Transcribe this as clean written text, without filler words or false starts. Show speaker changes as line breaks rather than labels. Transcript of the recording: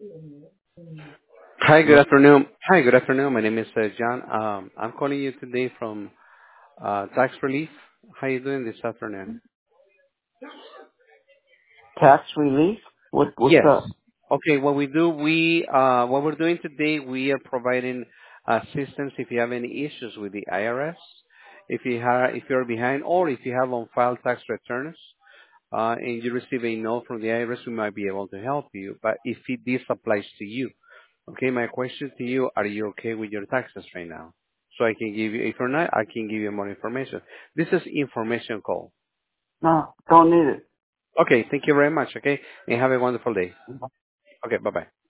Hi, good
Hello?
afternoon. Hi, good afternoon. My name is John. I'm calling you today from Tax Relief. How you doing this afternoon?
Tax relief? What's
Yes.
up?
Okay, what we do, what we're doing today, we are providing assistance if you have any issues with the IRS, if you're behind, or if you have on-file tax returns, and you receive a note from the IRS, we might be able to help you. But if this applies to you, okay, my question to you, are you okay with your taxes right now? So I can give you, if you're not, I can give you more information. This is information call.
No, don't need
Okay, thank you very much, okay? And have a wonderful day.
it.
Okay, bye-bye.